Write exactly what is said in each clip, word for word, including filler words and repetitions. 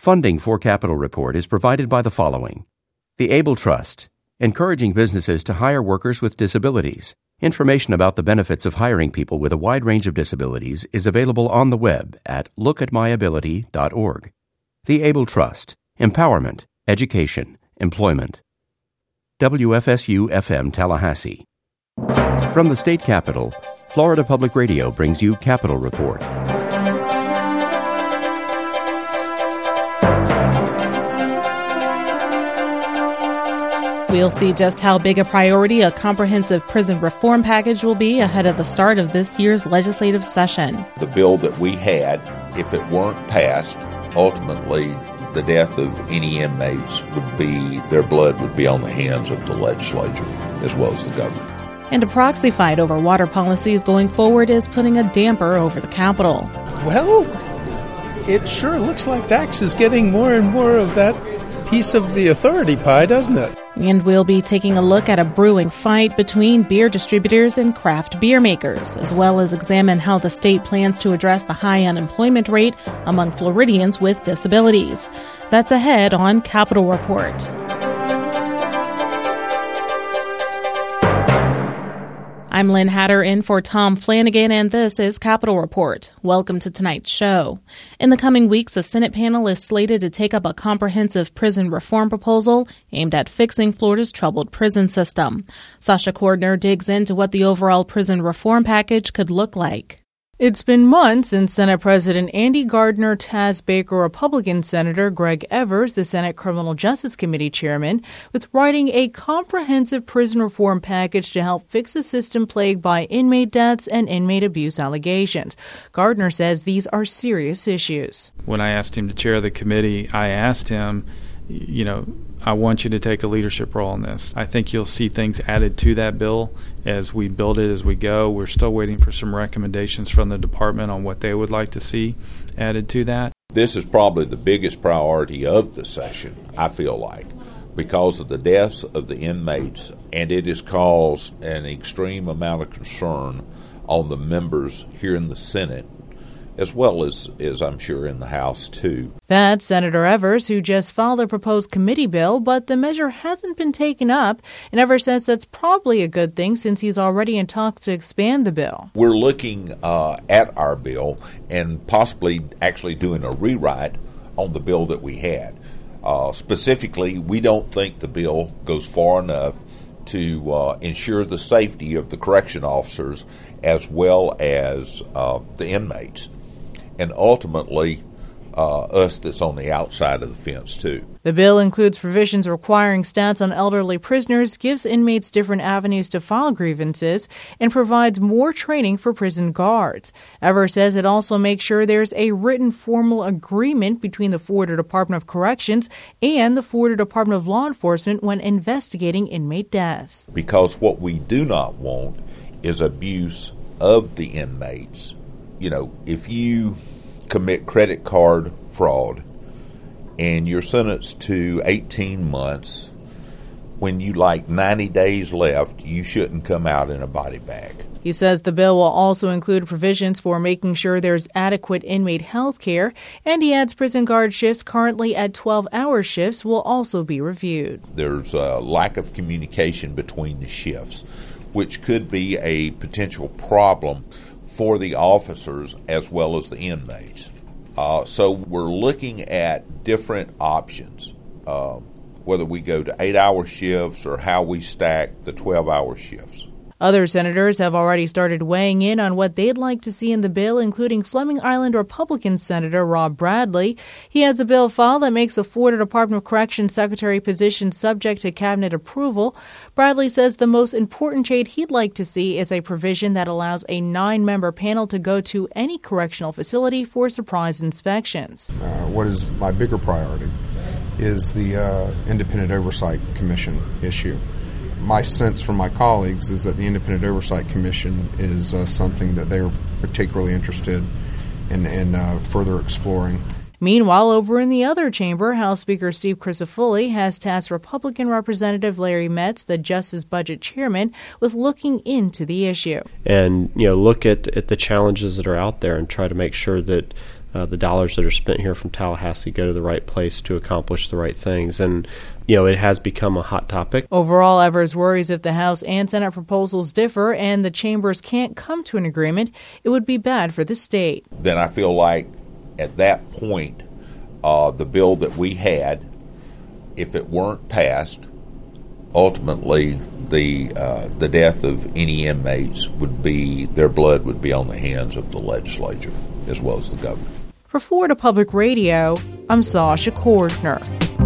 Funding for Capital Report is provided by the following. The Able Trust, encouraging businesses to hire workers with disabilities. Information about the benefits of hiring people with a wide range of disabilities is available on the web at look at my ability dot org. The Able Trust, empowerment, education, employment. W F S U F M Tallahassee. From the state capitol, Florida Public Radio brings you Capital Report. We'll see just how big a priority a comprehensive prison reform package will be ahead of the start of this year's legislative session. The bill that we had, if it weren't passed, ultimately the death of any inmates would be, their blood would be on the hands of the legislature as well as the government. And a proxy fight over water policies going forward is putting a damper over the Capitol. Well, it sure looks like Dax is getting more and more of that piece of the authority pie, doesn't it? And we'll be taking a look at a brewing fight between beer distributors and craft beer makers, as well as examine how the state plans to address the high unemployment rate among Floridians with disabilities. That's ahead on Capital Report. I'm Lynn Hatter in for Tom Flanagan, and this is Capital Report. Welcome to tonight's show. In the coming weeks, a Senate panel is slated to take up a comprehensive prison reform proposal aimed at fixing Florida's troubled prison system. Sasha Cordner digs into what the overall prison reform package could look like. It's been months since Senate President Andy Gardner tasked Baker Republican Senator Greg Evers, the Senate Criminal Justice Committee chairman, with writing a comprehensive prison reform package to help fix a system plagued by inmate deaths and inmate abuse allegations. Gardner says these are serious issues. When I asked him to chair the committee, I asked him, you know, I want you to take a leadership role in this. I think you'll see things added to that bill as we build it as we go. We're still waiting for some recommendations from the department on what they would like to see added to that. This is probably the biggest priority of the session, I feel like, because of the deaths of the inmates, and it has caused an extreme amount of concern on the members here in the Senate, as well as, as I'm sure in the House, too. That's Senator Evers, who just filed a proposed committee bill, but the measure hasn't been taken up, and Evers says that's probably a good thing since he's already in talks to expand the bill. We're looking uh, at our bill and possibly actually doing a rewrite on the bill that we had. Uh, specifically, we don't think the bill goes far enough to uh, ensure the safety of the correction officers as well as uh, the inmates. And ultimately, uh, us that's on the outside of the fence, too. The bill includes provisions requiring stats on elderly prisoners, gives inmates different avenues to file grievances, and provides more training for prison guards. Evers says it also makes sure there's a written formal agreement between the Florida Department of Corrections and the Florida Department of Law Enforcement when investigating inmate deaths. Because what we do not want is abuse of the inmates. You know, if you commit credit card fraud and you're sentenced to eighteen months, when you like ninety days left, you shouldn't come out in a body bag. He says the bill will also include provisions for making sure there's adequate inmate health care, and he adds prison guard shifts currently at twelve-hour shifts will also be reviewed. There's a lack of communication between the shifts, which could be a potential problem for the officers as well as the inmates. Uh, so we're looking at different options, uh, whether we go to eight-hour shifts or how we stack the twelve-hour shifts. Other senators have already started weighing in on what they'd like to see in the bill, including Fleming Island Republican Senator Rob Bradley. He has a bill filed that makes the Florida Department of Corrections Secretary position subject to cabinet approval. Bradley says the most important change he'd like to see is a provision that allows a nine-member panel to go to any correctional facility for surprise inspections. Uh, what is my bigger priority is the uh, Independent Oversight Commission issue. My sense from my colleagues is that the Independent Oversight Commission is uh, something that they're particularly interested in, in uh, further exploring. Meanwhile, over in the other chamber, House Speaker Steve Crisafulli has tasked Republican Representative Larry Metz, the Justice Budget Chairman, with looking into the issue. And, you know, look at, at the challenges that are out there and try to make sure that uh, the dollars that are spent here from Tallahassee go to the right place to accomplish the right things. And, you know, it has become a hot topic. Overall, Evers worries if the House and Senate proposals differ and the chambers can't come to an agreement, it would be bad for the state. Then I feel like at that point, uh, the bill that we had, if it weren't passed, ultimately the uh, the death of any inmates would be, their blood would be on the hands of the legislature as well as the governor. For Florida Public Radio, I'm Sasha Cordner.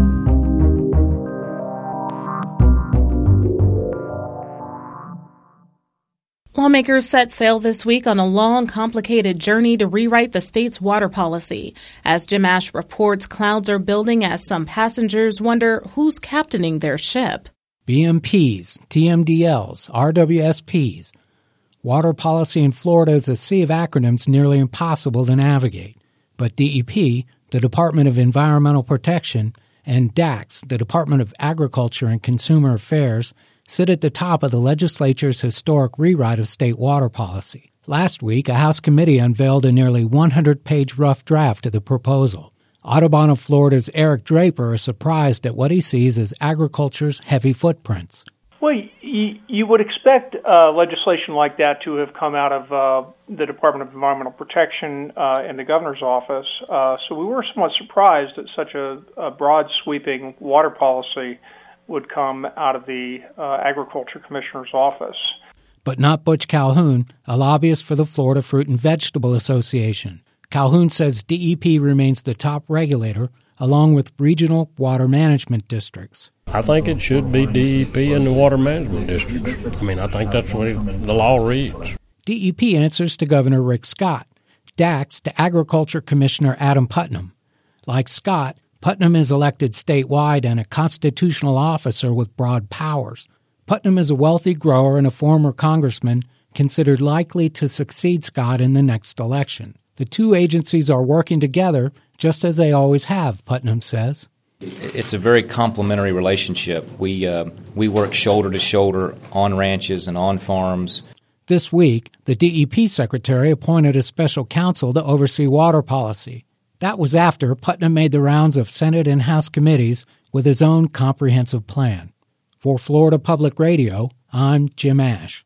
Lawmakers set sail this week on a long, complicated journey to rewrite the state's water policy. As Jim Ash reports, clouds are building as some passengers wonder who's captaining their ship. B M Ps, T M D Ls, R W S Ps. Water policy in Florida is a sea of acronyms nearly impossible to navigate. But D E P, the Department of Environmental Protection, and D A C, the Department of Agriculture and Consumer Affairs, sit at the top of the legislature's historic rewrite of state water policy. Last week, a House committee unveiled a nearly one hundred page rough draft of the proposal. Audubon of Florida's Eric Draper is surprised at what he sees as agriculture's heavy footprints. Well, you, you would expect uh, legislation like that to have come out of uh, the Department of Environmental Protection uh, and the governor's office. Uh, so we were somewhat surprised that such a, a broad, sweeping water policy would come out of the uh, Agriculture Commissioner's office. But not Butch Calhoun, a lobbyist for the Florida Fruit and Vegetable Association. Calhoun says D E P remains the top regulator, along with regional water management districts. I think it should be D E P and the water management districts. I mean, I think that's the way the law reads. D E P answers to Governor Rick Scott, D A C to Agriculture Commissioner Adam Putnam. Like Scott, Putnam is elected statewide and a constitutional officer with broad powers. Putnam is a wealthy grower and a former congressman considered likely to succeed Scott in the next election. The two agencies are working together just as they always have, Putnam says. It's a very complementary relationship. We uh, we work shoulder to shoulder on ranches and on farms. This week, the D E P secretary appointed a special counsel to oversee water policy. That was after Putnam made the rounds of Senate and House committees with his own comprehensive plan. For Florida Public Radio, I'm Jim Ash.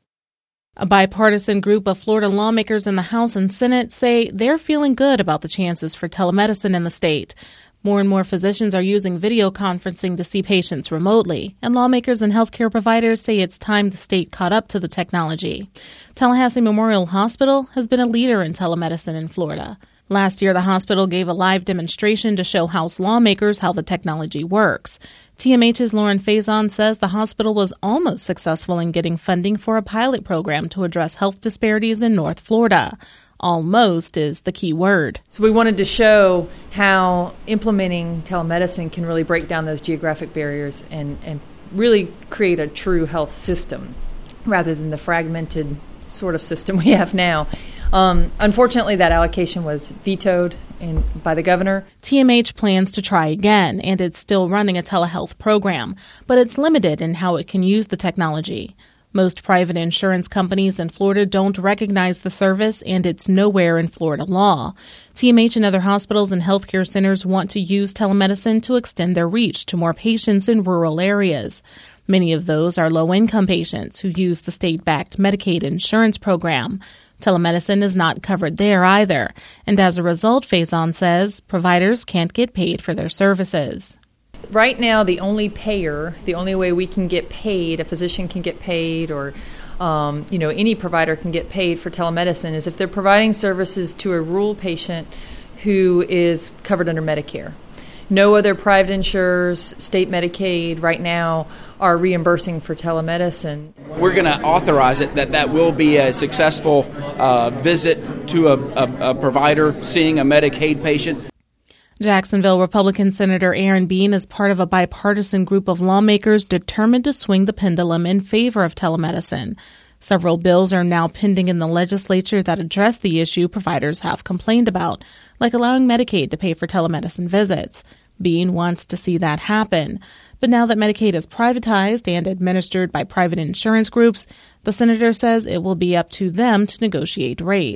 A bipartisan group of Florida lawmakers in the House and Senate say they're feeling good about the chances for telemedicine in the state. More and more physicians are using video conferencing to see patients remotely, and lawmakers and healthcare providers say it's time the state caught up to the technology. Tallahassee Memorial Hospital has been a leader in telemedicine in Florida. Last year, the hospital gave a live demonstration to show House lawmakers how the technology works. T M H's Lauren Faison says the hospital was almost successful in getting funding for a pilot program to address health disparities in North Florida. Almost is the key word. So we wanted to show how implementing telemedicine can really break down those geographic barriers and, and really create a true health system rather than the fragmented sort of system we have now. Um, unfortunately, that allocation was vetoed in, by the governor. T M H plans to try again, and it's still running a telehealth program, but it's limited in how it can use the technology. Most private insurance companies in Florida don't recognize the service, and it's nowhere in Florida law. T M H and other hospitals and healthcare centers want to use telemedicine to extend their reach to more patients in rural areas. Many of those are low-income patients who use the state-backed Medicaid insurance program. Telemedicine is not covered there either, and as a result, Faison says, providers can't get paid for their services. Right now, the only payer, the only way we can get paid, a physician can get paid, or um, you know, any provider can get paid for telemedicine, is if they're providing services to a rural patient who is covered under Medicare. No other private insurers, state Medicaid right now are reimbursing for telemedicine. We're going to authorize it, that that will be a successful uh, visit to a, a, a provider seeing a Medicaid patient. Jacksonville Republican Senator Aaron Bean is part of a bipartisan group of lawmakers determined to swing the pendulum in favor of telemedicine. Several bills are now pending in the legislature that address the issue providers have complained about, like allowing Medicaid to pay for telemedicine visits. Bean wants to see that happen. But now that Medicaid is privatized and administered by private insurance groups, the senator says it will be up to them to negotiate rates.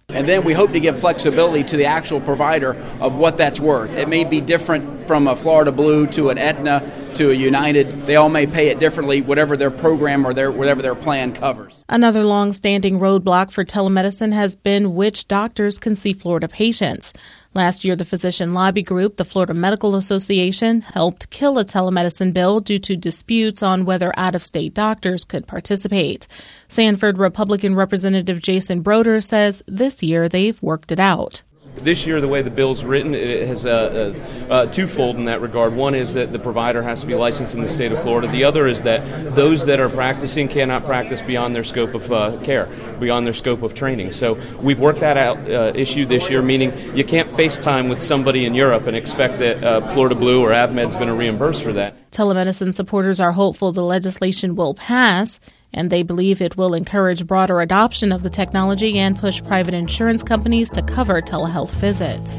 And then we hope to give flexibility to the actual provider of what that's worth. It may be different from a Florida Blue to an Aetna to a United. They all may pay it differently, whatever their program or their whatever their plan covers. Another long-standing roadblock for telemedicine has been which doctors can see Florida patients. Last year, the physician lobby group, the Florida Medical Association, helped kill a telemedicine bill due to disputes on whether out-of-state doctors could participate. Sanford Republican Representative Jason Broder says this year they've worked it out. This year, the way the bill's written, it has a, a, a twofold in that regard. One is that the provider has to be licensed in the state of Florida. The other is that those that are practicing cannot practice beyond their scope of uh, care, beyond their scope of training. So we've worked that out uh, issue this year, meaning you can't FaceTime with somebody in Europe and expect that uh, Florida Blue or AvMed's going to reimburse for that. Telemedicine supporters are hopeful the legislation will pass, and they believe it will encourage broader adoption of the technology and push private insurance companies to cover telehealth visits.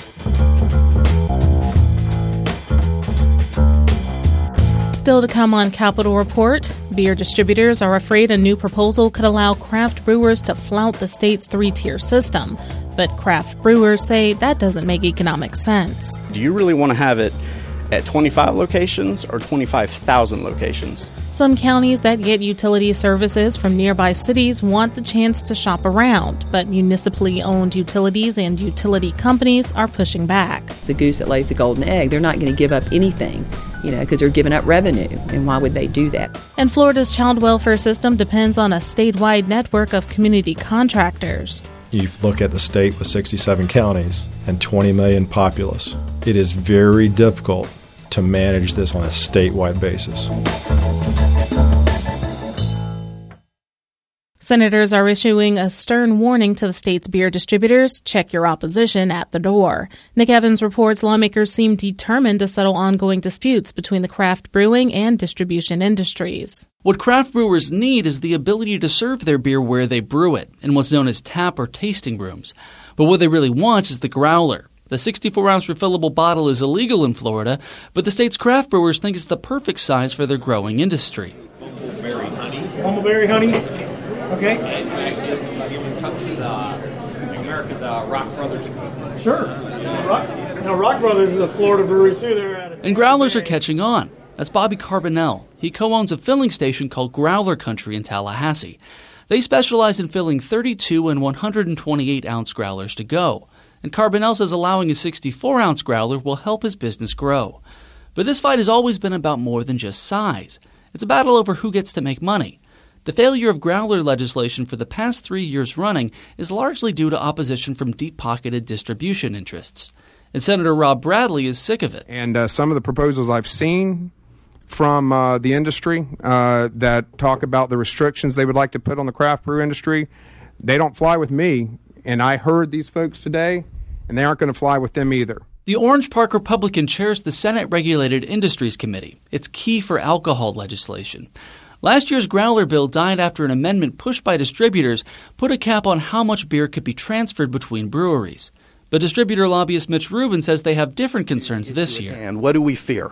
Still to come on Capitol Report, beer distributors are afraid a new proposal could allow craft brewers to flout the state's three-tier system. But craft brewers say that doesn't make economic sense. Do you really want to have it at twenty-five locations or twenty-five thousand locations? Some counties that get utility services from nearby cities want the chance to shop around, but municipally owned utilities and utility companies are pushing back. The goose that lays the golden egg, they're not going to give up anything, you know, because they're giving up revenue, and why would they do that? And Florida's child welfare system depends on a statewide network of community contractors. You look at the state with sixty-seven counties and twenty million populace. It is very difficult to manage this on a statewide basis. Senators are issuing a stern warning to the state's beer distributors. Check your opposition at the door. Nick Evans reports lawmakers seem determined to settle ongoing disputes between the craft brewing and distribution industries. What craft brewers need is the ability to serve their beer where they brew it, in what's known as tap or tasting rooms. But what they really want is the growler. The sixty-four ounce refillable bottle is illegal in Florida, but the state's craft brewers think it's the perfect size for their growing industry. Bumbleberry honey. Bumbleberry honey. Okay. American uh, Rock Brothers. Sure. Rock, now, Rock Brothers is a Florida brewery, too. They're at and growlers are catching on. That's Bobby Carbonell. He co-owns a filling station called Growler Country in Tallahassee. They specialize in filling thirty-two and one hundred twenty-eight ounce growlers to go. And Carbonell says allowing a sixty-four ounce growler will help his business grow. But this fight has always been about more than just size. It's a battle over who gets to make money. The failure of growler legislation for the past three years running is largely due to opposition from deep-pocketed distribution interests. And Senator Rob Bradley is sick of it. And uh, some of the proposals I've seen from uh, the industry uh, that talk about the restrictions they would like to put on the craft brew industry, they don't fly with me. And I heard these folks today, and they aren't going to fly with them either. The Orange Park Republican chairs the Senate Regulated Industries Committee. It's key for alcohol legislation. Last year's growler bill died after an amendment pushed by distributors put a cap on how much beer could be transferred between breweries. But distributor lobbyist Mitch Rubin says they have different concerns this year. And what do we fear?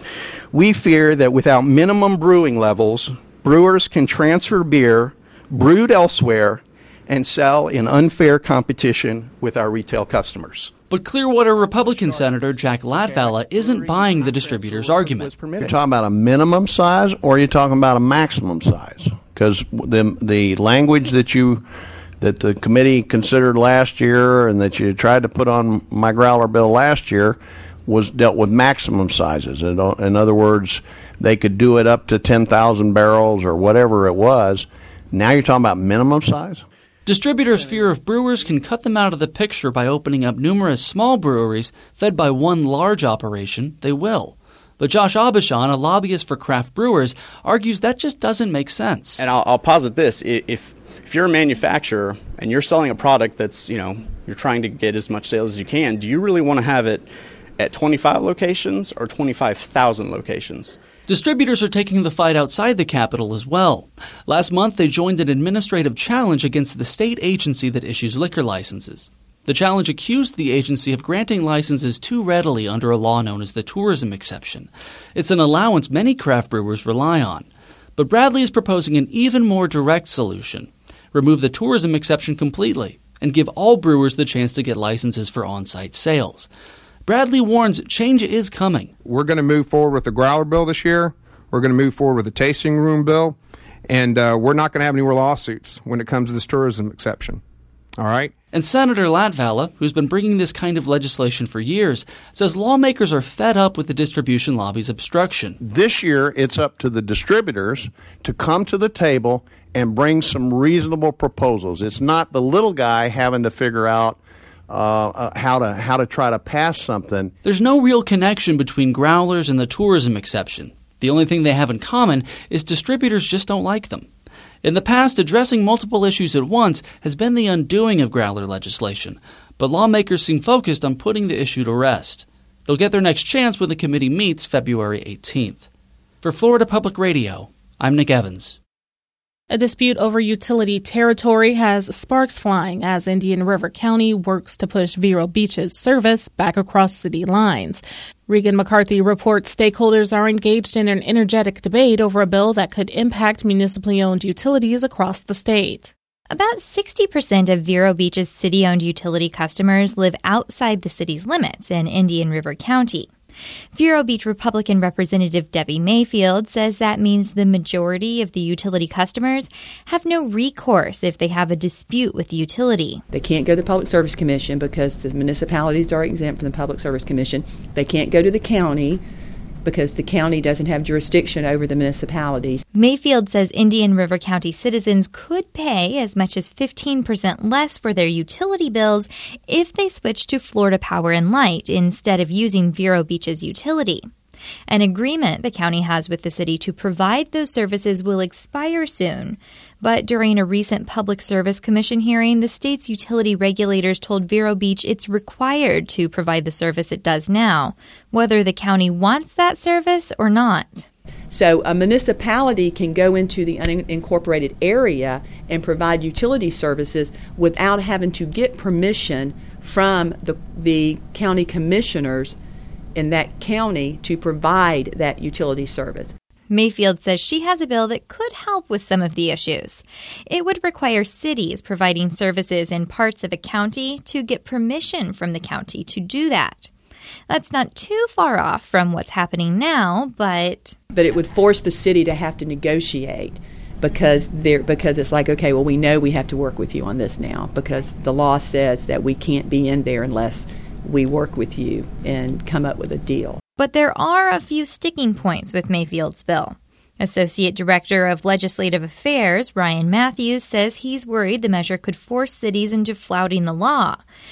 We fear that without minimum brewing levels, brewers can transfer beer brewed elsewhere and sell in unfair competition with our retail customers. But Clearwater Republican Senator Jack Latvala isn't buying the distributor's argument. You're talking about a minimum size, or are you talking about a maximum size? Because the the language that you that the committee considered last year and that you tried to put on my growler bill last year was dealt with maximum sizes. In other words, they could do it up to ten thousand barrels or whatever it was. Now you're talking about minimum size? Distributors fear if brewers can cut them out of the picture by opening up numerous small breweries fed by one large operation, they will. But Josh Abishan, a lobbyist for craft brewers, argues that just doesn't make sense. And I'll, I'll posit this. If, if you're a manufacturer and you're selling a product that's, you know, you're trying to get as much sales as you can, do you really want to have it at twenty-five locations or twenty-five thousand locations? Distributors are taking the fight outside the Capitol as well. Last month, they joined an administrative challenge against the state agency that issues liquor licenses. The challenge accused the agency of granting licenses too readily under a law known as the tourism exception. It's an allowance many craft brewers rely on. But Bradley is proposing an even more direct solution. Remove the tourism exception completely and give all brewers the chance to get licenses for on-site sales. Bradley warns change is coming. We're going to move forward with the growler bill this year. We're going to move forward with the tasting room bill. And uh, we're not going to have any more lawsuits when it comes to this tourism exception. All right? And Senator Latvala, who's been bringing this kind of legislation for years, says lawmakers are fed up with the distribution lobby's obstruction. This year, it's up to the distributors to come to the table and bring some reasonable proposals. It's not the little guy having to figure out uh, uh, how to how to try to pass something. There's no real connection between growlers and the tourism exception. The only thing they have in common is distributors just don't like them. In the past, addressing multiple issues at once has been the undoing of growler legislation, but lawmakers seem focused on putting the issue to rest. They'll get their next chance when the committee meets February eighteenth. For Florida Public Radio, I'm Nick Evans. A dispute over utility territory has sparks flying as Indian River County works to push Vero Beach's service back across city lines. Regan McCarthy reports stakeholders are engaged in an energetic debate over a bill that could impact municipally owned utilities across the state. About sixty percent of Vero Beach's city-owned utility customers live outside the city's limits in Indian River County. Vero Beach Republican Representative Debbie Mayfield says that means the majority of the utility customers have no recourse if they have a dispute with the utility. They can't go to the Public Service Commission because the municipalities are exempt from the Public Service Commission. They can't go to the county because the county doesn't have jurisdiction over the municipalities. Mayfield says Indian River County citizens could pay as much as fifteen percent less for their utility bills if they switch to Florida Power and Light instead of using Vero Beach's utility. An agreement the county has with the city to provide those services will expire soon. But during a recent Public Service Commission hearing, the state's utility regulators told Vero Beach it's required to provide the service it does now, whether the county wants that service or not. So a municipality can go into the unincorporated area and provide utility services without having to get permission from the, the county commissioners in that county to provide that utility service. Mayfield says she has a bill that could help with some of the issues. It would require cities providing services in parts of a county to get permission from the county to do that. That's not too far off from what's happening now, but... But it would force the city to have to negotiate because they're, because it's like, okay, well, we know we have to work with you on this now because the law says that we can't be in there unless we work with you and come up with a deal. But there are a few sticking points with Mayfield's bill. Associate Director of Legislative Affairs, Ryan Matthews, says he's worried the measure could force cities into flouting the law.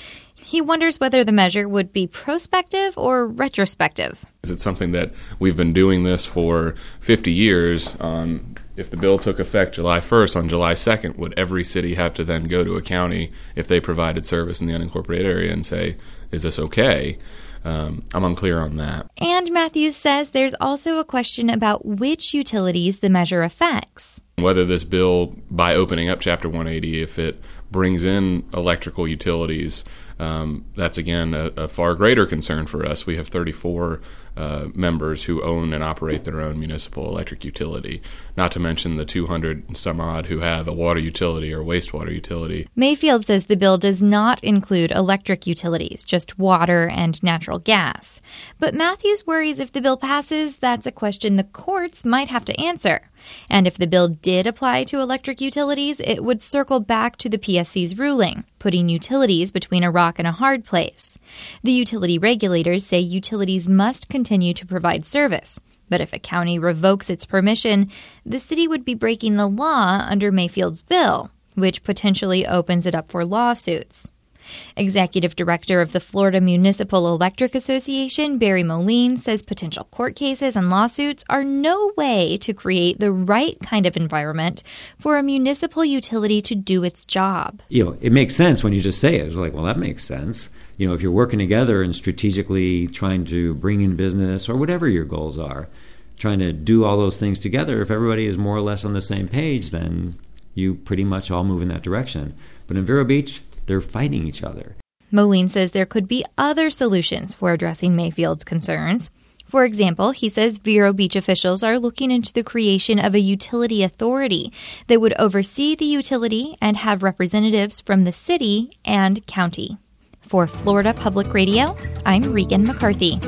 He wonders whether the measure would be prospective or retrospective. Is it something that we've been doing this for fifty years? Um, if the bill took effect July first, on July second, would every city have to then go to a county if they provided service in the unincorporated area and say, is this okay? Um, I'm unclear on that. And Matthews says there's also a question about which utilities the measure affects. Whether this bill, by opening up Chapter one eighty, if it brings in electrical utilities, um, that's, again, a, a far greater concern for us. We have thirty-four uh, members who own and operate their own municipal electric utility, not to mention the two hundred some odd who have a water utility or wastewater utility. Mayfield says the bill does not include electric utilities, just water and natural gas. But Matthews worries if the bill passes, that's a question the courts might have to answer. And if the bill did apply to electric utilities, it would circle back to the P S C's ruling, putting utilities between a rock and a hard place. The utility regulators say utilities must continue to provide service. But if a county revokes its permission, the city would be breaking the law under Mayfield's bill, which potentially opens it up for lawsuits. Executive Director of the Florida Municipal Electric Association, Barry Moline, says potential court cases and lawsuits are no way to create the right kind of environment for a municipal utility to do its job. You know, it makes sense when you just say it. It's like, well, that makes sense. You know, if you're working together and strategically trying to bring in business or whatever your goals are, trying to do all those things together, if everybody is more or less on the same page, then you pretty much all move in that direction. But in Vero Beach, they're fighting each other. Moline says there could be other solutions for addressing Mayfield's concerns. For example, he says Vero Beach officials are looking into the creation of a utility authority that would oversee the utility and have representatives from the city and county. For Florida Public Radio, I'm Regan McCarthy.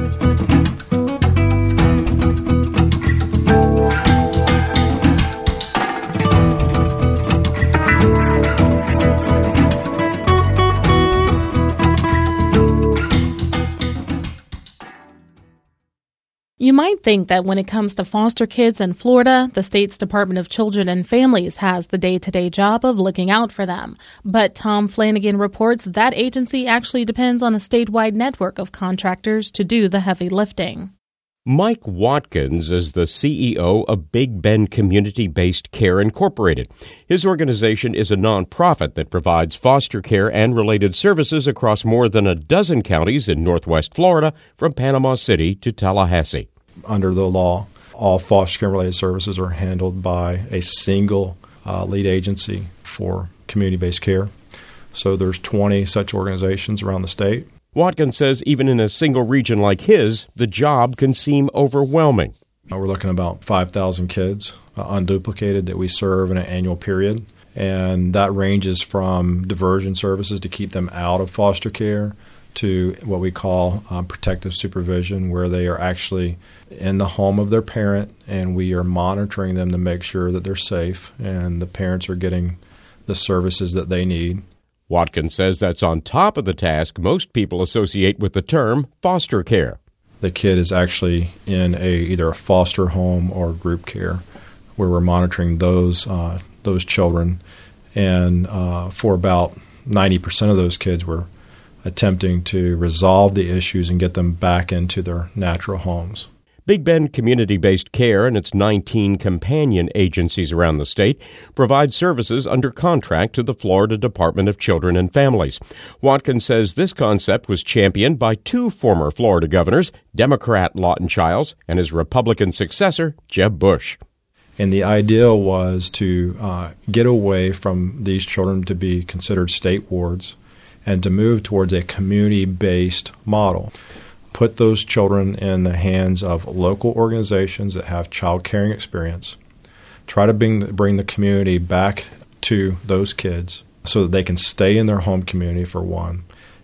You might think that when it comes to foster kids in Florida, the state's Department of Children and Families has the day-to-day job of looking out for them. But Tom Flanagan reports that agency actually depends on a statewide network of contractors to do the heavy lifting. Mike Watkins is the C E O of Big Bend Community-Based Care Incorporated. His organization is a nonprofit that provides foster care and related services across more than a dozen counties in northwest Florida, from Panama City to Tallahassee. Under the law, all foster care related services are handled by a single uh, lead agency for community-based care. So there's twenty such organizations around the state. Watkins says even in a single region like his, the job can seem overwhelming. We're looking at about five thousand kids, uh, unduplicated, that we serve in an annual period. And that ranges from diversion services to keep them out of foster care to what we call um, protective supervision, where they are actually in the home of their parent and we are monitoring them to make sure that they're safe and the parents are getting the services that they need. Watkins says that's on top of the task most people associate with the term foster care. The kid is actually in a either a foster home or group care, where we're monitoring those uh, those children, and uh, for about ninety percent of those kids, we're attempting to resolve the issues and get them back into their natural homes. Big Bend Community-Based Care and its nineteen companion agencies around the state provide services under contract to the Florida Department of Children and Families. Watkins says this concept was championed by two former Florida governors, Democrat Lawton Chiles and his Republican successor, Jeb Bush. And the idea was to uh, get away from these children to be considered state wards and to move towards a community-based model. Put those children in the hands of local organizations that have child caring experience. Try to bring the, bring the community back to those kids so that they can stay in their home community, for one.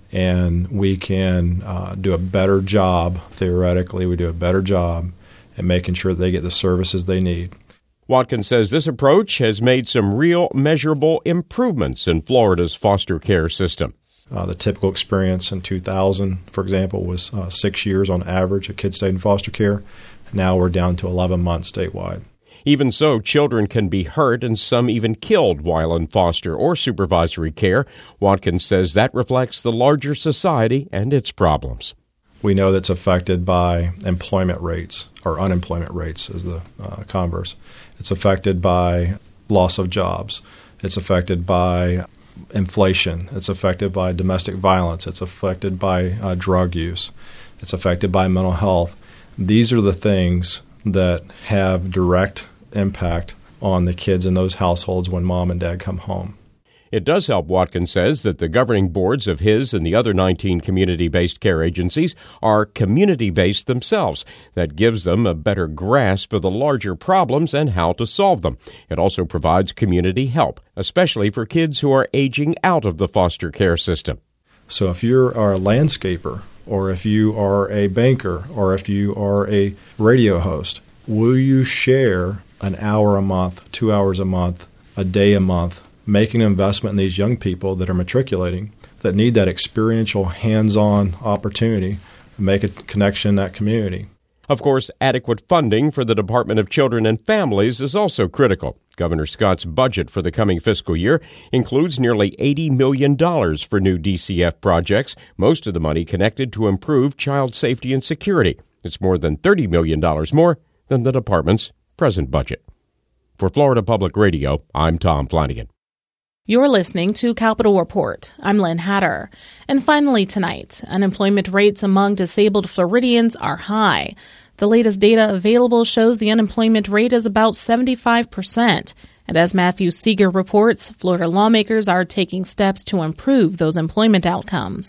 And we can uh, do a better job, theoretically, we do a better job at making sure that they get the services they need. Watkins says this approach has made some real measurable improvements in Florida's foster care system. Uh, the typical experience in two thousand, for example, was uh, six years on average a kid stayed in foster care. Now we're down to eleven months statewide. Even so, children can be hurt and some even killed while in foster or supervisory care. Watkins says that reflects the larger society and its problems. We know that's affected by employment rates, or unemployment rates is the uh, converse. It's affected by loss of jobs. It's affected by inflation. It's affected by domestic violence. It's affected by uh, drug use. It's affected by mental health. These are the things that have direct impact on the kids in those households when mom and dad come home. It does help, Watkins says, that the governing boards of his and the other nineteen community-based care agencies are community-based themselves. That gives them a better grasp of the larger problems and how to solve them. It also provides community help, especially for kids who are aging out of the foster care system. So if you are a landscaper, or if you are a banker, or if you are a radio host, will you share an hour a month, two hours a month, a day a month, making an investment in these young people that are matriculating, that need that experiential, hands-on opportunity to make a connection in that community? Of course, adequate funding for the Department of Children and Families is also critical. Governor Scott's budget for the coming fiscal year includes nearly eighty million dollars for new D C F projects, most of the money connected to improve child safety and security. It's more than thirty million dollars more than the department's present budget. For Florida Public Radio, I'm Tom Flanagan. You're listening to Capitol Report. I'm Lynn Hatter. And finally tonight, unemployment rates among disabled Floridians are high. The latest data available shows the unemployment rate is about seventy-five percent. And as Matthew Seeger reports, Florida lawmakers are taking steps to improve those employment outcomes.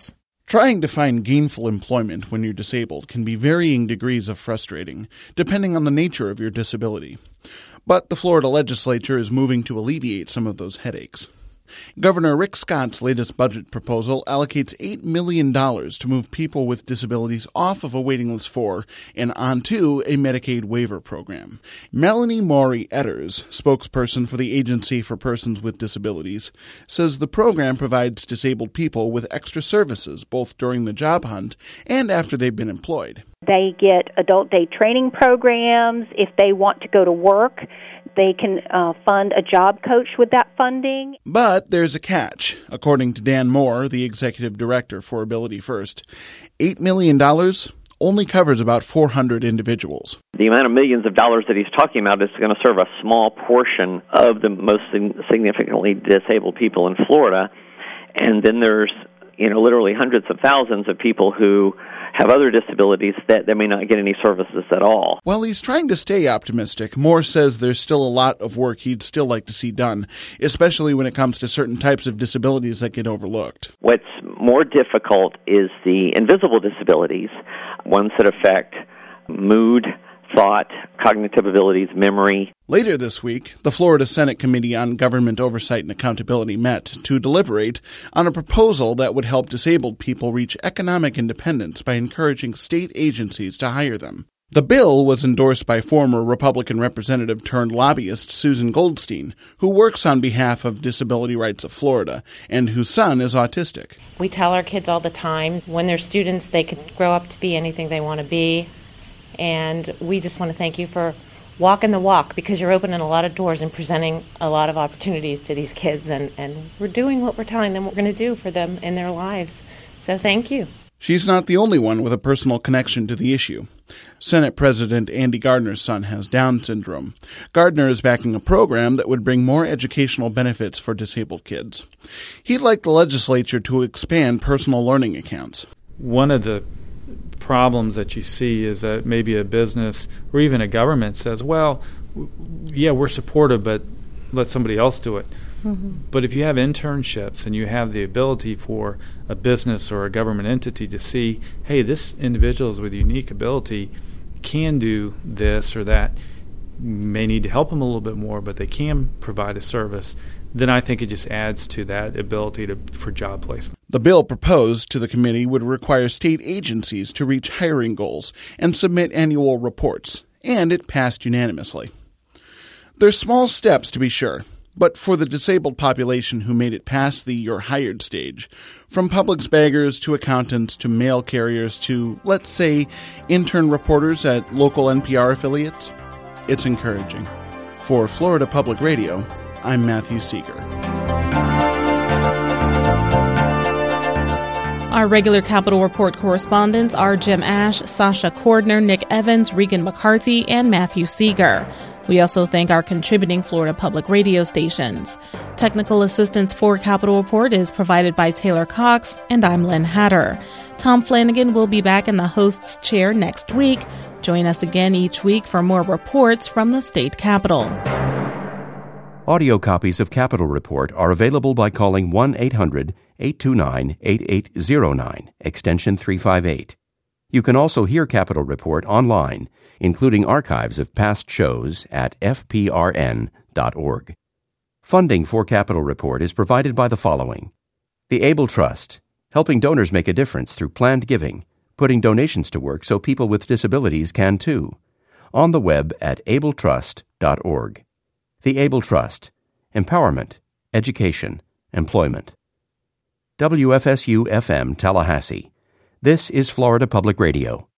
Trying to find gainful employment when you're disabled can be varying degrees of frustrating, depending on the nature of your disability. But the Florida legislature is moving to alleviate some of those headaches. Governor Rick Scott's latest budget proposal allocates eight million dollars to move people with disabilities off of a waiting list for and onto a Medicaid waiver program. Melanie Maury Etters, spokesperson for the Agency for Persons with Disabilities, says the program provides disabled people with extra services both during the job hunt and after they've been employed. They get adult day training programs. If they want to go to work, they can uh, fund a job coach with that funding. But there's a catch. According to Dan Moore, the executive director for Ability First, eight million dollars only covers about four hundred individuals. The amount of millions of dollars that he's talking about is going to serve a small portion of the most significantly disabled people in Florida. And then there's, you know, literally hundreds of thousands of people who have other disabilities that they may not get any services at all. While he's trying to stay optimistic, Moore says there's still a lot of work he'd still like to see done, especially when it comes to certain types of disabilities that get overlooked. What's more difficult is the invisible disabilities, ones that affect mood, thought, cognitive abilities, memory. Later this week, the Florida Senate Committee on Government Oversight and Accountability met to deliberate on a proposal that would help disabled people reach economic independence by encouraging state agencies to hire them. The bill was endorsed by former Republican representative turned lobbyist Susan Goldstein, who works on behalf of Disability Rights of Florida and whose son is autistic. We tell our kids all the time, when they're students, they can grow up to be anything they want to be. And we just want to thank you for walking the walk, because you're opening a lot of doors and presenting a lot of opportunities to these kids. And, and we're doing what we're telling them we're going to do for them in their lives. So thank you. She's not the only one with a personal connection to the issue. Senate President Andy Gardner's son has Down syndrome. Gardner is backing a program that would bring more educational benefits for disabled kids. He'd like the legislature to expand personal learning accounts. One of the problems that you see is that maybe a business or even a government says, well, yeah, we're supportive, but let somebody else do it. Mm-hmm. But if you have internships and you have the ability for a business or a government entity to see, hey, this individual is with unique ability can do this or that, may need to help them a little bit more, but they can provide a service, then I think it just adds to that ability to, for job placement. The bill proposed to the committee would require state agencies to reach hiring goals and submit annual reports, and it passed unanimously. There's small steps, to be sure, but for the disabled population who made it past the you're hired stage, from Publix baggers to accountants to mail carriers to, let's say, intern reporters at local N P R affiliates, it's encouraging. For Florida Public Radio, I'm Matthew Seeger. Our regular Capitol Report correspondents are Jim Ash, Sasha Cordner, Nick Evans, Regan McCarthy, and Matthew Seeger. We also thank our contributing Florida Public Radio stations. Technical assistance for Capitol Report is provided by Taylor Cox, and I'm Lynn Hatter. Tom Flanagan will be back in the host's chair next week. Join us again each week for more reports from the state capitol. Audio copies of Capitol Report are available by calling one eight hundred eight two nine eight eight zero nine, extension three five eight. You can also hear Capitol Report online, including archives of past shows at f p r n dot org. Funding for Capitol Report is provided by the following: the Able Trust, helping donors make a difference through planned giving, putting donations to work so people with disabilities can too. On the web at able trust dot org. The Able Trust, empowerment, education, employment. W F S U F M Tallahassee. This is Florida Public Radio.